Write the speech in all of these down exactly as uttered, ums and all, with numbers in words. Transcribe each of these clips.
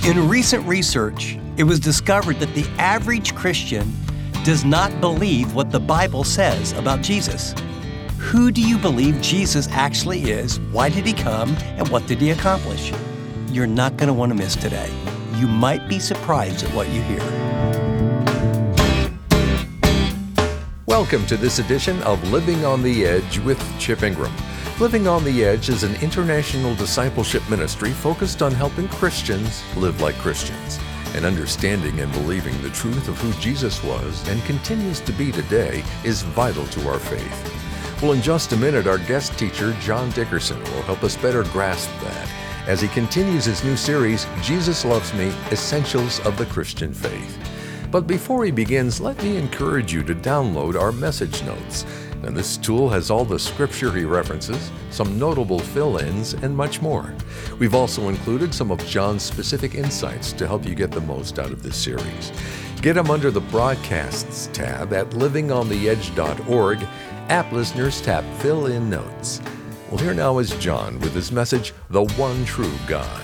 In recent research, it was discovered that the average Christian does not believe what the Bible says about Jesus. Who do you believe Jesus actually is? Why did he come? And what did he accomplish? You're not going to want to miss today. You might be surprised at what you hear. Welcome to this edition of Living on the Edge with Chip Ingram. Living on the Edge is an international discipleship ministry focused on helping Christians live like Christians. And understanding and believing the truth of who Jesus was and continues to be today is vital to our faith. Well, in just a minute, our guest teacher, John Dickerson, will help us better grasp that as he continues his new series, Jesus Loves Me, Essentials of the Christian Faith. But before he begins, let me encourage you to download our message notes. And this tool has all the scripture he references, some notable fill-ins, and much more. We've also included some of John's specific insights to help you get the most out of this series. Get them under the Broadcasts tab at living on the edge dot org. App Listeners tab Fill-In Notes. Well, here now is John with his message, The One True God.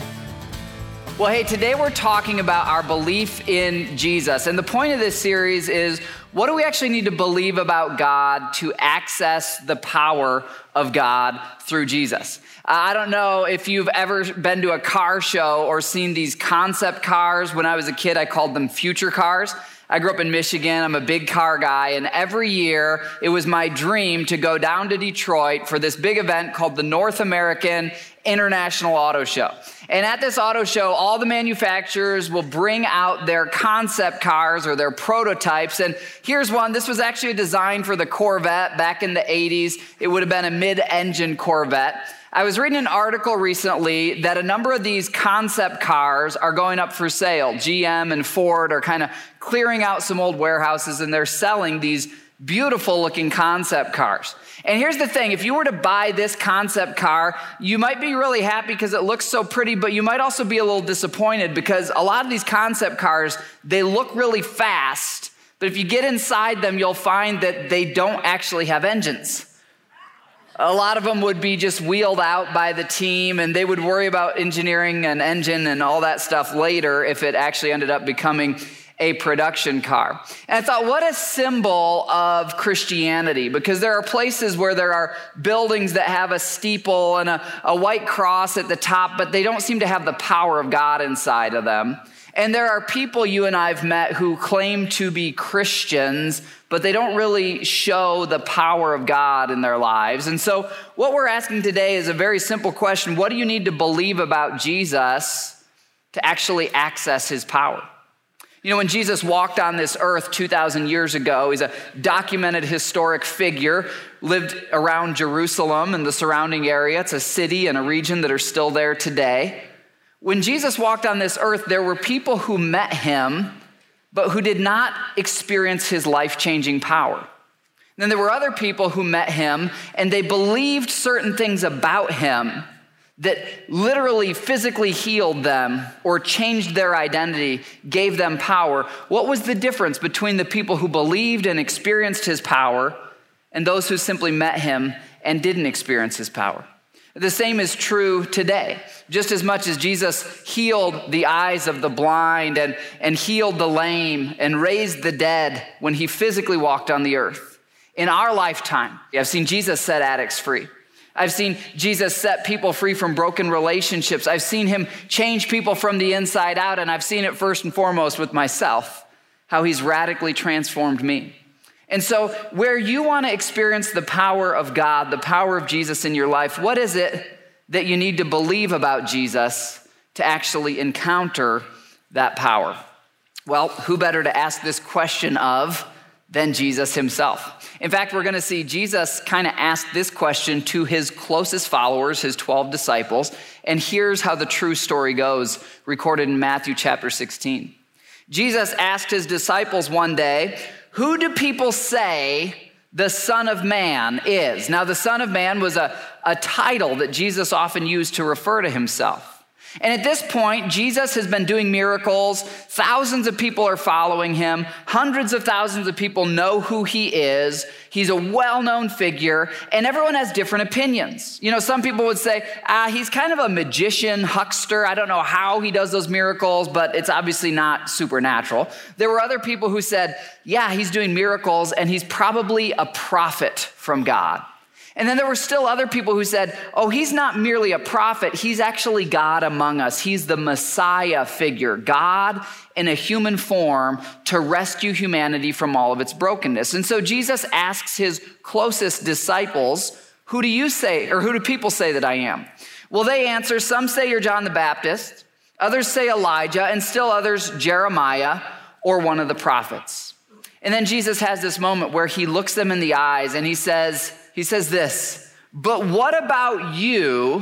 Well, hey, today we're talking about our belief in Jesus. And the point of this series is, what do we actually need to believe about God to access the power of God through Jesus? I don't know if you've ever been to a car show or seen these concept cars. When I was a kid, I called them future cars. I grew up in Michigan. I'm a big car guy. And every year, it was my dream to go down to Detroit for this big event called the North American International Auto Show. And at this auto show, all the manufacturers will bring out their concept cars or their prototypes. And here's one. This was actually designed for the Corvette back in the eighties. It would have been a mid-engine Corvette. I was reading an article recently that a number of these concept cars are going up for sale. G M and Ford are kind of clearing out some old warehouses, and they're selling these beautiful looking concept cars. And here's the thing, if you were to buy this concept car, you might be really happy because it looks so pretty, but you might also be a little disappointed because a lot of these concept cars, they look really fast, but if you get inside them, you'll find that they don't actually have engines. A lot of them would be just wheeled out by the team, and they would worry about engineering an engine and all that stuff later if it actually ended up becoming a production car. And I thought, what a symbol of Christianity, because there are places where there are buildings that have a steeple and a, a white cross at the top, but they don't seem to have the power of God inside of them. And there are people you and I have met who claim to be Christians, but they don't really show the power of God in their lives. And so what we're asking today is a very simple question. What do you need to believe about Jesus to actually access his power? You know, when Jesus walked on this earth two thousand years ago, he's a documented historic figure, lived around Jerusalem and the surrounding area. It's a city and a region that are still there today. When Jesus walked on this earth, there were people who met him, but who did not experience his life-changing power. And then there were other people who met him, and they believed certain things about him that literally physically healed them or changed their identity, gave them power. What was the difference between the people who believed and experienced his power and those who simply met him and didn't experience his power? The same is true today. Just as much as Jesus healed the eyes of the blind and, and healed the lame and raised the dead when he physically walked on the earth, in our lifetime, I've seen Jesus set addicts free. I've seen Jesus set people free from broken relationships. I've seen him change people from the inside out, and I've seen it first and foremost with myself, how he's radically transformed me. And so where you want to experience the power of God, the power of Jesus in your life, what is it that you need to believe about Jesus to actually encounter that power? Well, who better to ask this question of than Jesus himself? In fact, we're going to see Jesus kind of ask this question to his closest followers, his twelve disciples. And here's how the true story goes, recorded in Matthew chapter sixteen. Jesus asked his disciples one day, "Who do people say the Son of Man is?" Now, the Son of Man was a, a title that Jesus often used to refer to himself. And at this point, Jesus has been doing miracles. Thousands of people are following him. Hundreds of thousands of people know who he is. He's a well-known figure, and everyone has different opinions. You know, some people would say, ah, he's kind of a magician, huckster. I don't know how he does those miracles, but it's obviously not supernatural. There were other people who said, yeah, he's doing miracles, and he's probably a prophet from God. And then there were still other people who said, oh, he's not merely a prophet, he's actually God among us. He's the Messiah figure, God in a human form to rescue humanity from all of its brokenness. And so Jesus asks his closest disciples, who do you say, or who do people say that I am? Well, they answer, some say you're John the Baptist, others say Elijah, and still others Jeremiah or one of the prophets. And then Jesus has this moment where he looks them in the eyes and he says, He says this, but what about you?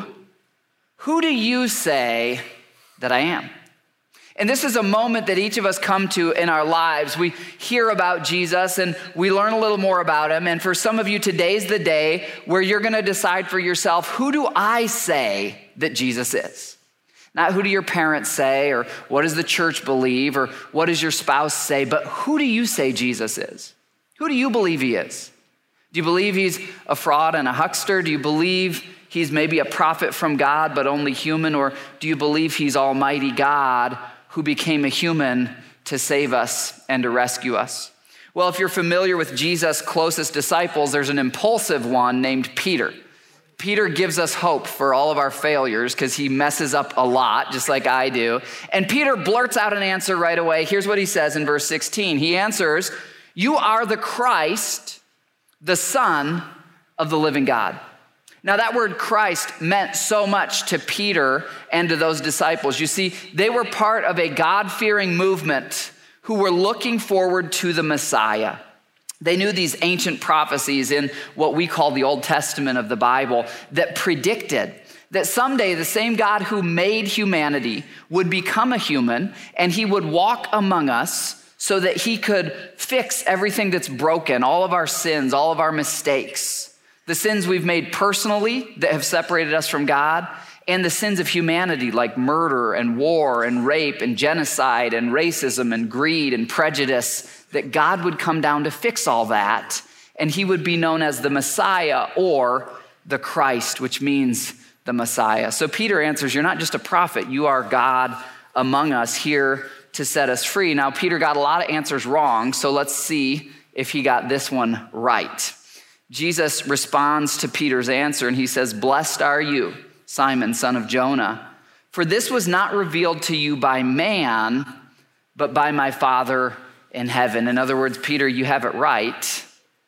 Who do you say that I am? And this is a moment that each of us come to in our lives. We hear about Jesus and we learn a little more about him. And for some of you, today's the day where you're going to decide for yourself, who do I say that Jesus is? Not who do your parents say, or what does the church believe, or what does your spouse say, but who do you say Jesus is? Who do you believe he is? Do you believe he's a fraud and a huckster? Do you believe he's maybe a prophet from God, but only human? Or do you believe he's Almighty God who became a human to save us and to rescue us? Well, if you're familiar with Jesus' closest disciples, there's an impulsive one named Peter. Peter gives us hope for all of our failures because he messes up a lot, just like I do. And Peter blurts out an answer right away. Here's what he says in verse sixteen. He answers, "You are the Christ, the Son of the living God." Now that word Christ meant so much to Peter and to those disciples. You see, they were part of a God-fearing movement who were looking forward to the Messiah. They knew these ancient prophecies in what we call the Old Testament of the Bible that predicted that someday the same God who made humanity would become a human and he would walk among us so that he could fix everything that's broken, all of our sins, all of our mistakes, the sins we've made personally that have separated us from God, and the sins of humanity like murder and war and rape and genocide and racism and greed and prejudice, that God would come down to fix all that, and he would be known as the Messiah or the Christ, which means the Messiah. So Peter answers, you're not just a prophet, you are God among us here to set us free. Now, Peter got a lot of answers wrong, so let's see if he got this one right. Jesus responds to Peter's answer, and he says, "Blessed are you, Simon, son of Jonah, for this was not revealed to you by man, but by my Father in heaven." In other words, Peter, you have it right.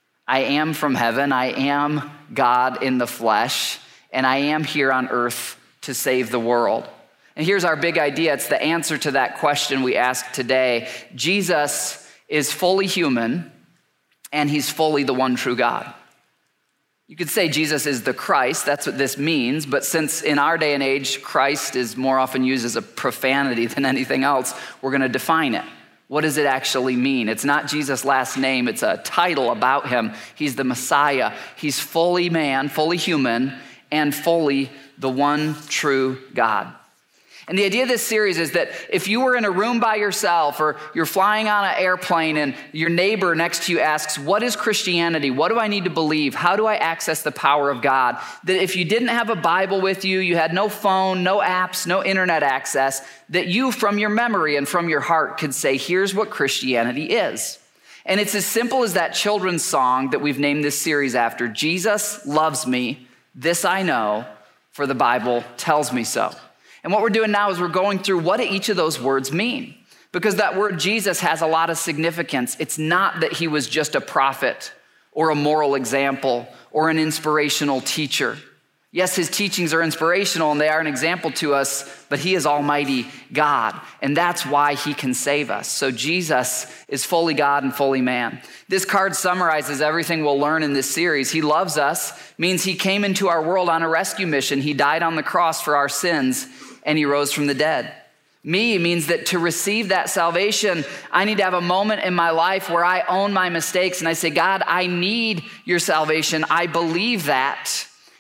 I am from heaven. I am God in the flesh, and I am here on earth to save the world. And here's our big idea. It's the answer to that question we asked today. Jesus is fully human, and he's fully the one true God. You could say Jesus is the Christ. That's what this means. But since in our day and age, Christ is more often used as a profanity than anything else, we're going to define it. What does it actually mean? It's not Jesus' last name. It's a title about him. He's the Messiah. He's fully man, fully human, and fully the one true God. And the idea of this series is that if you were in a room by yourself or you're flying on an airplane and your neighbor next to you asks, what is Christianity? What do I need to believe? How do I access the power of God? That if you didn't have a Bible with you, you had no phone, no apps, no internet access, that you from your memory and from your heart could say, here's what Christianity is. And it's as simple as that children's song that we've named this series after. Jesus loves me, this I know, for the Bible tells me so. And what we're doing now is we're going through what do each of those words mean? Because that word Jesus has a lot of significance. It's not that he was just a prophet or a moral example or an inspirational teacher. Yes, his teachings are inspirational and they are an example to us, but he is Almighty God, and that's why he can save us. So Jesus is fully God and fully man. This card summarizes everything we'll learn in this series. He loves us, means he came into our world on a rescue mission. He died on the cross for our sins, and he rose from the dead. Me means that to receive that salvation, I need to have a moment in my life where I own my mistakes and I say, God, I need your salvation. I believe that.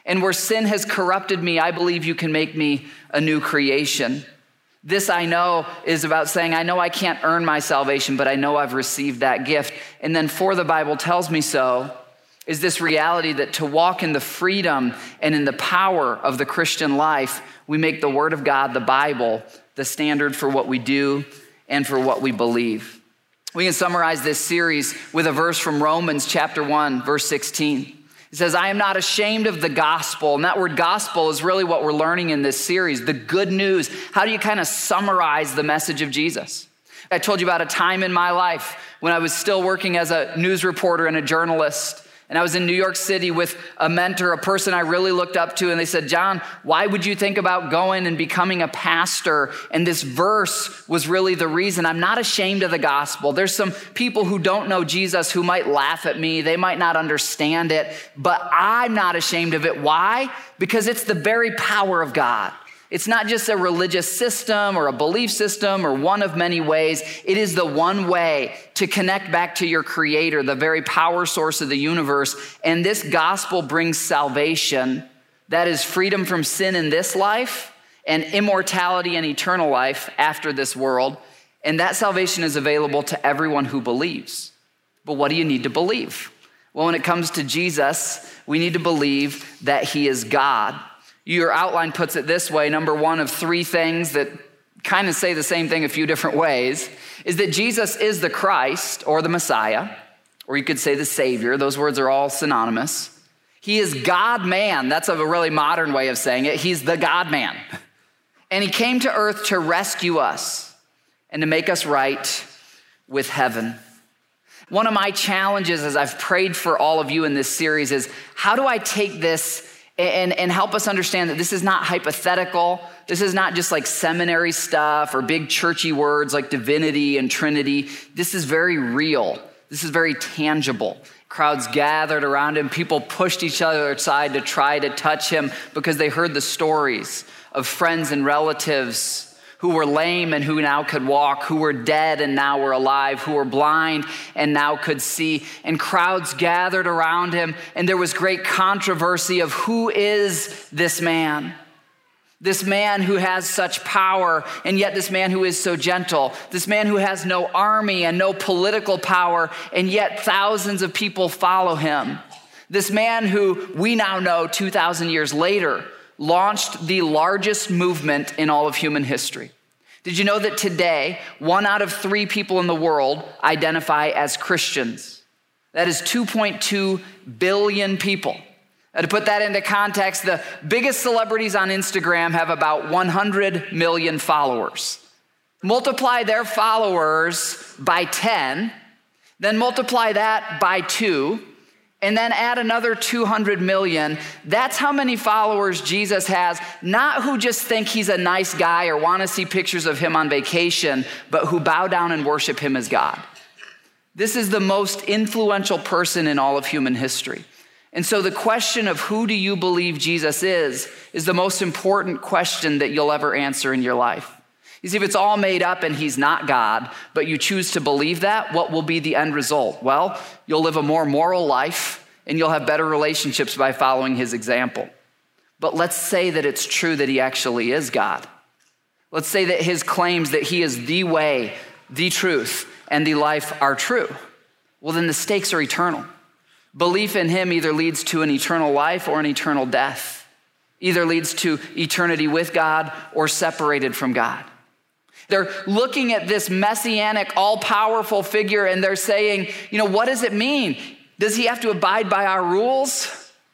And where sin has corrupted me, I believe you can make me a new creation. This I know is about saying, I know I can't earn my salvation, but I know I've received that gift. And then for the Bible tells me so is this reality that to walk in the freedom and in the power of the Christian life, we make the Word of God, the Bible, the standard for what we do and for what we believe. We can summarize this series with a verse from Romans chapter one, verse sixteen. It says, I am not ashamed of the gospel. And that word gospel is really what we're learning in this series, the good news. How do you kind of summarize the message of Jesus? I told you about a time in my life when I was still working as a news reporter and a journalist. And I was in New York City with a mentor, a person I really looked up to. And they said, John, why would you think about going and becoming a pastor? And this verse was really the reason. I'm not ashamed of the gospel. There's some people who don't know Jesus who might laugh at me. They might not understand it, but I'm not ashamed of it. Why? Because it's the very power of God. It's not just a religious system or a belief system or one of many ways. It is the one way to connect back to your Creator, the very power source of the universe. And this gospel brings salvation. That is freedom from sin in this life and immortality and eternal life after this world. And that salvation is available to everyone who believes. But what do you need to believe? Well, when it comes to Jesus, we need to believe that he is God. Your outline puts it this way, number one of three things that kind of say the same thing a few different ways, is that Jesus is the Christ or the Messiah, or you could say the Savior. Those words are all synonymous. He is God-man. That's a really modern way of saying it. He's the God-man. And he came to earth to rescue us and to make us right with heaven. One of my challenges as I've prayed for all of you in this series is, how do I take this And, and help us understand that this is not hypothetical. This is not just like seminary stuff or big churchy words like divinity and Trinity. This is very real. This is very tangible. Crowds gathered around him. People pushed each other aside to try to touch him because they heard the stories of friends and relatives who were lame and who now could walk, who were dead and now were alive, who were blind and now could see. And crowds gathered around him, and there was great controversy of who is this man? This man who has such power, and yet this man who is so gentle. This man who has no army and no political power, and yet thousands of people follow him. This man who we now know two thousand years later launched the largest movement in all of human history. Did you know that today, one out of three people in the world identify as Christians? That is two point two billion people. Now, to put that into context, the biggest celebrities on Instagram have about one hundred million followers. Multiply their followers by ten, then multiply that by two, and then add another two hundred million. That's how many followers Jesus has, not who just think he's a nice guy or want to see pictures of him on vacation, but who bow down and worship him as God. This is the most influential person in all of human history. And so the question of who do you believe Jesus is, is the most important question that you'll ever answer in your life. You see, if it's all made up and he's not God, but you choose to believe that, what will be the end result? Well, you'll live a more moral life and you'll have better relationships by following his example. But let's say that it's true that he actually is God. Let's say that his claims that he is the way, the truth, and the life are true. Well, then the stakes are eternal. Belief in him either leads to an eternal life or an eternal death. Either leads to eternity with God or separated from God. They're looking at this messianic, all-powerful figure and they're saying, you know, what does it mean? Does he have to abide by our rules?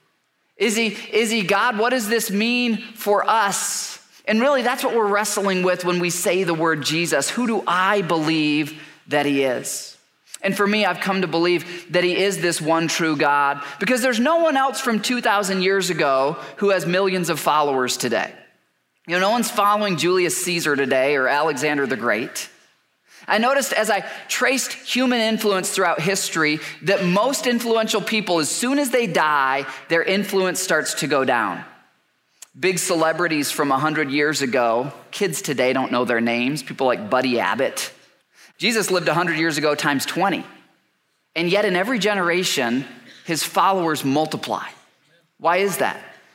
Is he, is he God? What does this mean for us? And really, that's what we're wrestling with when we say the word Jesus. Who do I believe that he is? And for me, I've come to believe that he is this one true God because there's no one else from two thousand years ago who has millions of followers today. You know, no one's following Julius Caesar today or Alexander the Great. I noticed as I traced human influence throughout history that most influential people, as soon as they die, their influence starts to go down. Big celebrities from one hundred years ago, kids today don't know their names, people like Buddy Abbott. Jesus lived one hundred years ago times twenty. And yet in every generation, his followers multiply. Why is that?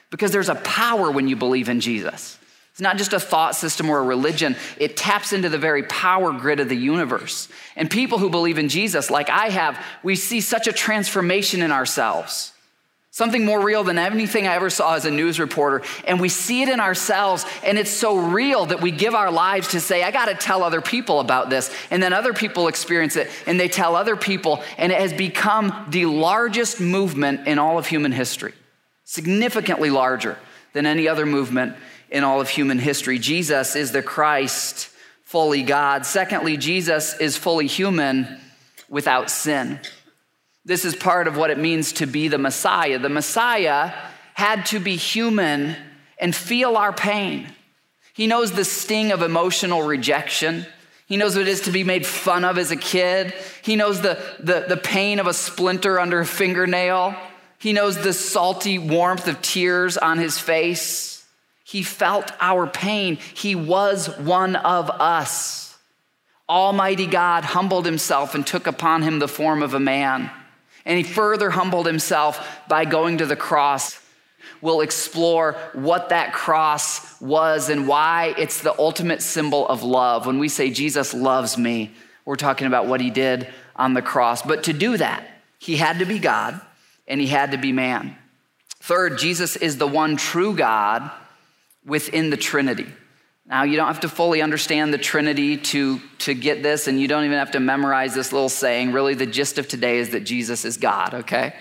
because there's a power when you believe in Jesus. It's not just a thought system or a religion. It taps into the very power grid of the universe. And people who believe in Jesus, like I have, we see such a transformation in ourselves. Something more real than anything I ever saw as a news reporter. And we see it in ourselves, and it's so real that we give our lives to say, I got to tell other people about this. And then other people experience it, and they tell other people, and it has become the largest movement in all of human history. Significantly larger than any other movement in all of human history. Jesus is the Christ, fully God. Secondly, Jesus is fully human without sin. This is part of what it means to be the Messiah. The Messiah had to be human and feel our pain. He knows the sting of emotional rejection. He knows what it is to be made fun of as a kid. He knows the, the, the pain of a splinter under a fingernail. He knows the salty warmth of tears on his face. He felt our pain. He was one of us. Almighty God humbled himself and took upon him the form of a man. And he further humbled himself by going to the cross. We'll explore what that cross was and why it's the ultimate symbol of love. When we say Jesus loves me, we're talking about what he did on the cross. But to do that, he had to be God and he had to be man. Third, Jesus is the one true God within the Trinity. Now, you don't have to fully understand the Trinity to, to get this, and you don't even have to memorize this little saying. Really, the gist of today is that Jesus is God, okay?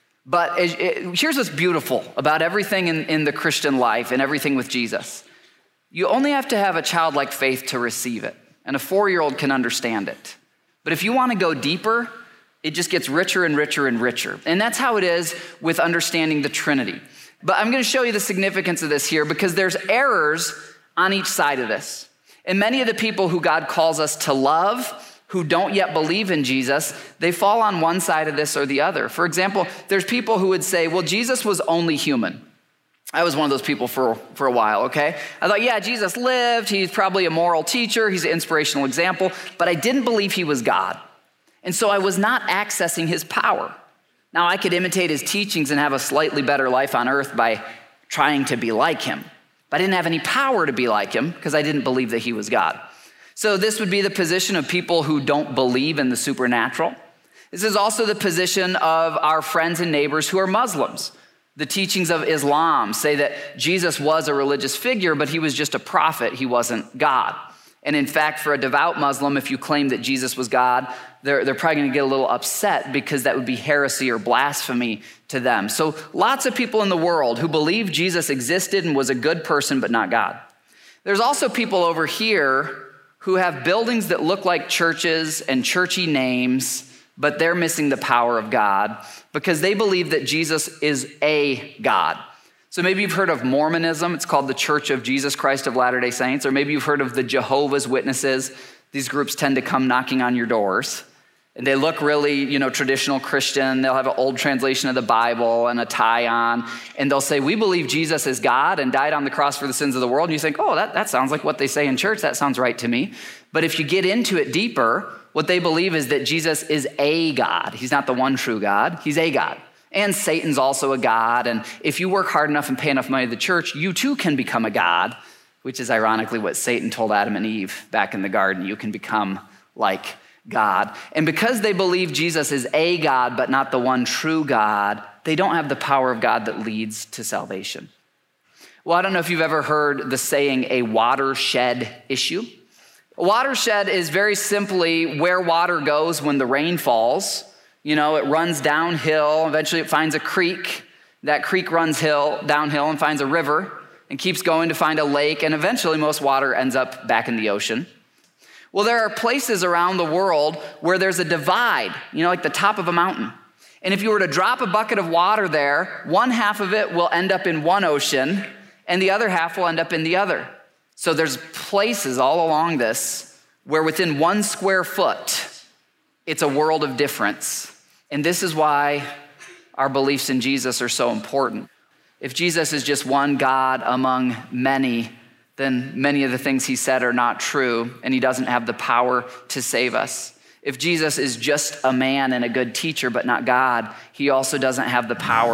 But it, it, here's what's beautiful about everything in, in the Christian life and everything with Jesus. You only have to have a childlike faith to receive it, and a four-year-old can understand it. But if you want to go deeper, it just gets richer and richer and richer. And that's how it is with understanding the Trinity. But I'm going to show you the significance of this here because there's errors on each side of this. And many of the people who God calls us to love, who don't yet believe in Jesus, they fall on one side of this or the other. For example, there's people who would say, well, Jesus was only human. I was one of those people for, for a while, okay? I thought, yeah, Jesus lived. He's probably a moral teacher. He's an inspirational example. But I didn't believe he was God. And so I was not accessing his power. Now, I could imitate his teachings and have a slightly better life on earth by trying to be like him. But I didn't have any power to be like him because I didn't believe that he was God. So this would be the position of people who don't believe in the supernatural. This is also the position of our friends and neighbors who are Muslims. The teachings of Islam say that Jesus was a religious figure, but he was just a prophet. He wasn't God. And in fact, for a devout Muslim, if you claim that Jesus was God, they're, they're probably going to get a little upset because that would be heresy or blasphemy to them. So lots of people in the world who believe Jesus existed and was a good person, but not God. There's also people over here who have buildings that look like churches and churchy names, but they're missing the power of God because they believe that Jesus is a God. So maybe you've heard of Mormonism. It's called the Church of Jesus Christ of Latter-day Saints. Or maybe you've heard of the Jehovah's Witnesses. These groups tend to come knocking on your doors. And they look really, you know, traditional Christian. They'll have an old translation of the Bible and a tie on. And they'll say, we believe Jesus is God and died on the cross for the sins of the world. And you think, oh, that, that sounds like what they say in church. That sounds right to me. But if you get into it deeper, what they believe is that Jesus is a God. He's not the one true God. He's a God. And Satan's also a god. And if you work hard enough and pay enough money to the church, you too can become a god, which is ironically what Satan told Adam and Eve back in the garden. You can become like God. And because they believe Jesus is a God, but not the one true God, they don't have the power of God that leads to salvation. Well, I don't know if you've ever heard the saying, a watershed issue. A watershed is very simply where water goes when the rain falls. You know, it runs downhill. Eventually it finds a creek. That creek runs hill downhill and finds a river and keeps going to find a lake. And eventually most water ends up back in the ocean. Well, there are places around the world where there's a divide, you know, like the top of a mountain. And if you were to drop a bucket of water there, one half of it will end up in one ocean and the other half will end up in the other. So there's places all along this where within one square foot, it's a world of difference. And this is why our beliefs in Jesus are so important. If Jesus is just one God among many, then many of the things he said are not true, and he doesn't have the power to save us. If Jesus is just a man and a good teacher, but not God, he also doesn't have the power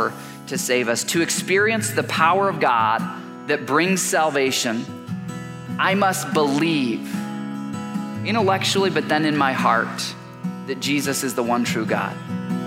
to save us. To experience the power of God that brings salvation, I must believe intellectually, but then in my heart, that Jesus is the one true God.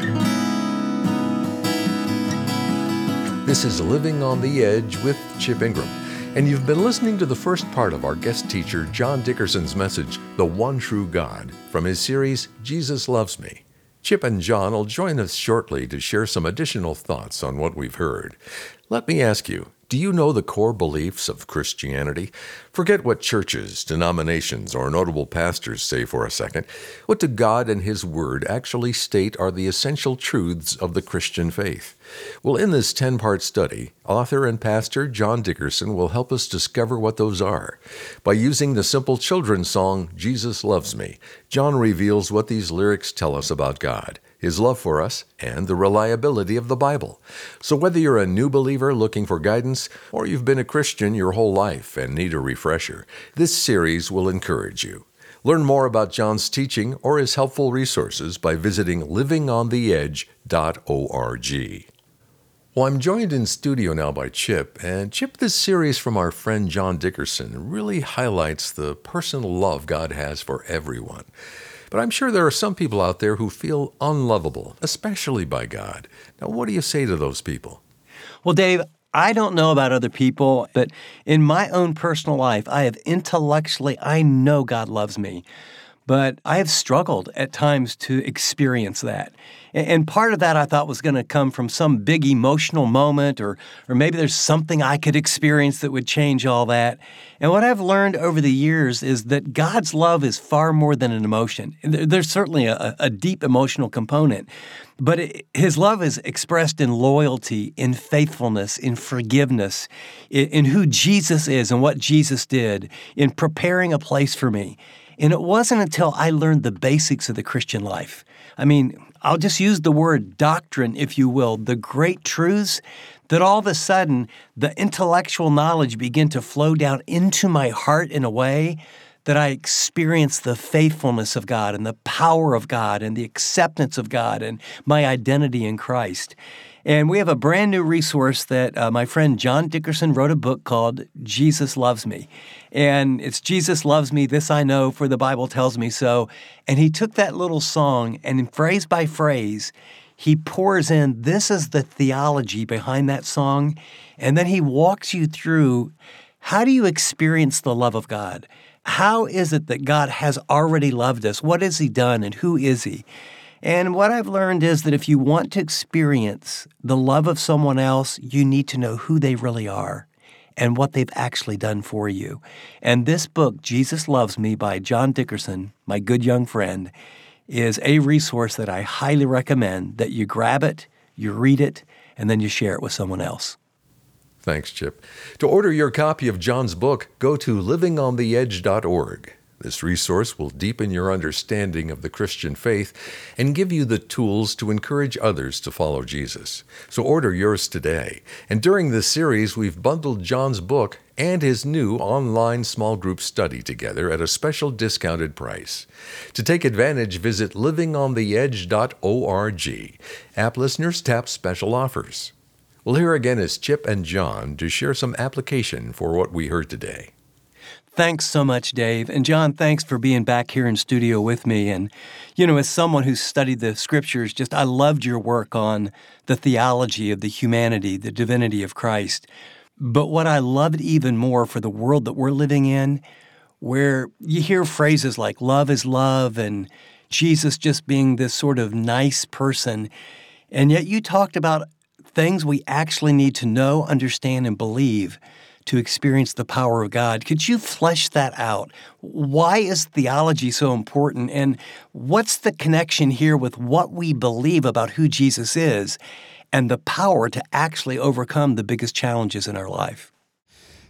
This is Living on the Edge with Chip Ingram, and you've been listening to the first part of our guest teacher, John Dickerson's message, The One True God, from his series, Jesus Loves Me. Chip and John will join us shortly to share some additional thoughts on what we've heard. Let me ask you, do you know the core beliefs of Christianity? Forget what churches, denominations, or notable pastors say for a second. What do God and His Word actually state are the essential truths of the Christian faith? Well, in this ten-part study, author and pastor John Dickerson will help us discover what those are. By using the simple children's song, Jesus Loves Me, John reveals what these lyrics tell us about God, His love for us, and the reliability of the Bible. So whether you're a new believer looking for guidance, or you've been a Christian your whole life and need a refresher, this series will encourage you. Learn more about John's teaching or his helpful resources by visiting living on the edge dot org. Well, I'm joined in studio now by Chip, and Chip, this series from our friend John Dickerson really highlights the personal love God has for everyone. But I'm sure there are some people out there who feel unlovable, especially by God. Now, what do you say to those people? Well, Dave, I don't know about other people, but in my own personal life, I have intellectually, I know God loves me. But I have struggled at times to experience that. And part of that I thought was going to come from some big emotional moment, or or maybe there's something I could experience that would change all that. And what I've learned over the years is that God's love is far more than an emotion. There's certainly a, a deep emotional component, but it, His love is expressed in loyalty, in faithfulness, in forgiveness, in, in who Jesus is and what Jesus did, in preparing a place for me. And it wasn't until I learned the basics of the Christian life. I mean, I'll just use the word doctrine, if you will, the great truths, that all of a sudden the intellectual knowledge began to flow down into my heart in a way that I experienced the faithfulness of God and the power of God and the acceptance of God and my identity in Christ. And we have a brand new resource that uh, my friend John Dickerson wrote a book called Jesus Loves Me. And it's Jesus Loves Me, This I Know, for the Bible Tells Me So. And he took that little song and in phrase by phrase, he pours in, this is the theology behind that song. And then he walks you through, how do you experience the love of God? How is it that God has already loved us? What has He done and who is He? And what I've learned is that if you want to experience the love of someone else, you need to know who they really are and what they've actually done for you. And this book, Jesus Loves Me by John Dickerson, my good young friend, is a resource that I highly recommend that you grab it, you read it, and then you share it with someone else. Thanks, Chip. To order your copy of John's book, go to living on the edge dot org. This resource will deepen your understanding of the Christian faith and give you the tools to encourage others to follow Jesus. So order yours today. And during this series, we've bundled John's book and his new online small group study together at a special discounted price. To take advantage, visit living on the edge dot org. App listeners tap special offers. Well, here again is Chip and John to share some application for what we heard today. Thanks so much, Dave. And John, thanks for being back here in studio with me. And, you know, as someone who's studied the Scriptures, just I loved your work on the theology of the humanity, the divinity of Christ. But what I loved even more for the world that we're living in, where you hear phrases like love is love and Jesus just being this sort of nice person, and yet you talked about things we actually need to know, understand, and believe to experience the power of God. Could you flesh that out? Why is theology so important? And what's the connection here with what we believe about who Jesus is and the power to actually overcome the biggest challenges in our life?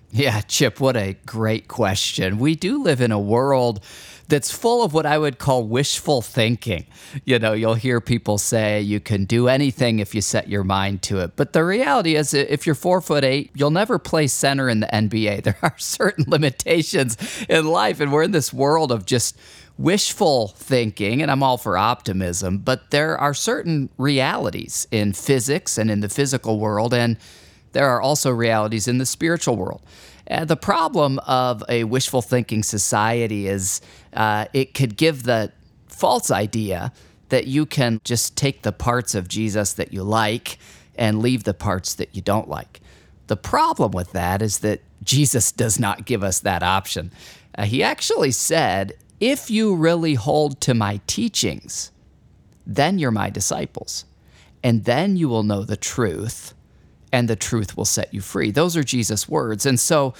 Yeah, Chip, what a great question. We do live in a world that's full of what I would call wishful thinking. You know, you'll hear people say you can do anything if you set your mind to it. But the reality is, if you're four foot eight, you'll never play center in the N B A. There are certain limitations in life, and we're in this world of just wishful thinking, and I'm all for optimism, but there are certain realities in physics and in the physical world, and there are also realities in the spiritual world. Uh, the problem of a wishful thinking society is uh, it could give the false idea that you can just take the parts of Jesus that you like and leave the parts that you don't like. The problem with that is that Jesus does not give us that option. Uh, he actually said, if you really hold to my teachings, then you're my disciples, and then you will know the truth, and the truth will set you free. Those are Jesus' words. And so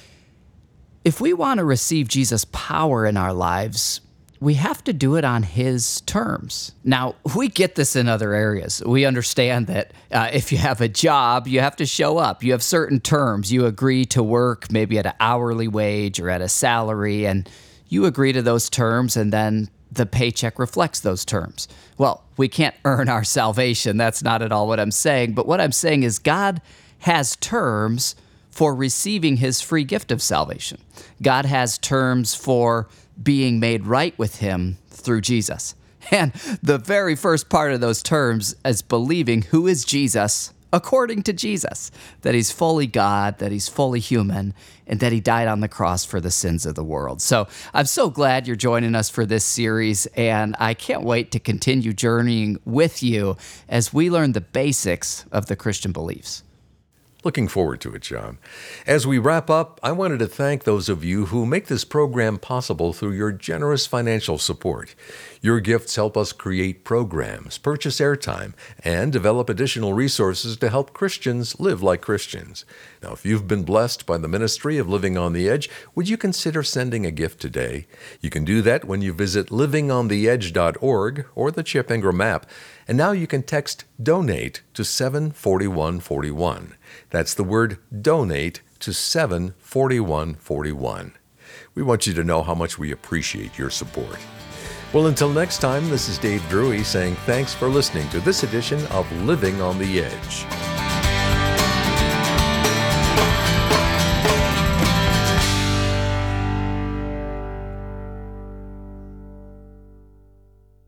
if we want to receive Jesus' power in our lives, we have to do it on his terms. Now, we get this in other areas. We understand that uh, if you have a job, you have to show up. You have certain terms. You agree to work maybe at an hourly wage or at a salary, and you agree to those terms, and then the paycheck reflects those terms. Well, we can't earn our salvation. That's not at all what I'm saying. But what I'm saying is God has terms for receiving his free gift of salvation. God has terms for being made right with him through Jesus. And the very first part of those terms is believing who is Jesus according to Jesus, that he's fully God, that he's fully human, and that he died on the cross for the sins of the world. So I'm so glad you're joining us for this series, and I can't wait to continue journeying with you as we learn the basics of the Christian beliefs. Looking forward to it, John. As we wrap up, I wanted to thank those of you who make this program possible through your generous financial support. Your gifts help us create programs, purchase airtime, and develop additional resources to help Christians live like Christians. Now, if you've been blessed by the ministry of Living on the Edge, would you consider sending a gift today? You can do that when you visit living on the edge dot org or the Chip Ingram app. And now you can text DONATE to seven four one four one. That's the word DONATE to seven four one four one. We want you to know how much we appreciate your support. Well, until next time, this is Dave Drury saying thanks for listening to this edition of Living on the Edge.